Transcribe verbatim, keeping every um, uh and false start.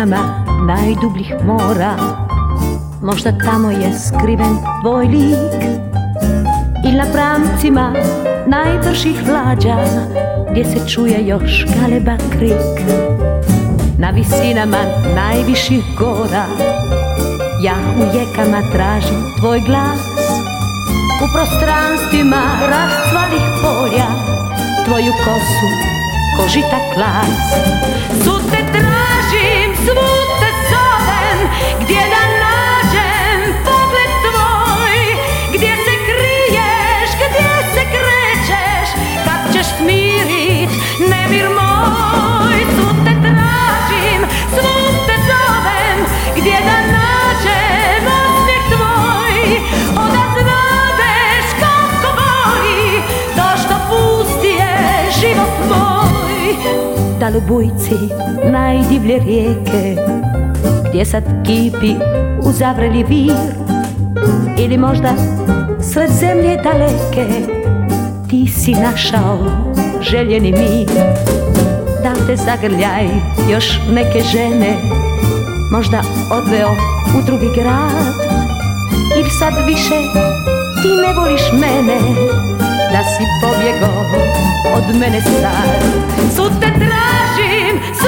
visinama najdubljih mora. Možda tamo je skriven tvoj lik, ili na pramcima najbržih lađa, gdje se čuje još galeba krik. Na visinama najviših gora ja u jekama tražim tvoj glas. U prostranstvima rascvalih polja tvoju kosu ko žita klas. Svud te tražim, svud te zovem, gdje da nađem pogled tvoj. Gdje se kriješ, gdje se krećeš, kad ćeš smirit nemir moj. Svud te tražim, svud te zovem, gdje da nađem osmijeh tvoj. Odazvadeš kako boli to što pusti je život moj. Da li u bujci najdivlje rijeke, gdje sad kipi uzavreli vir, ili možda sred zemlje daleke ti si našao željeni mir. Da li te zagrljaj još neke žene možda odveo u drugi grad, ili sad više ti ne voliš mene, da si pobjegao od mene sad. Svud te tražim,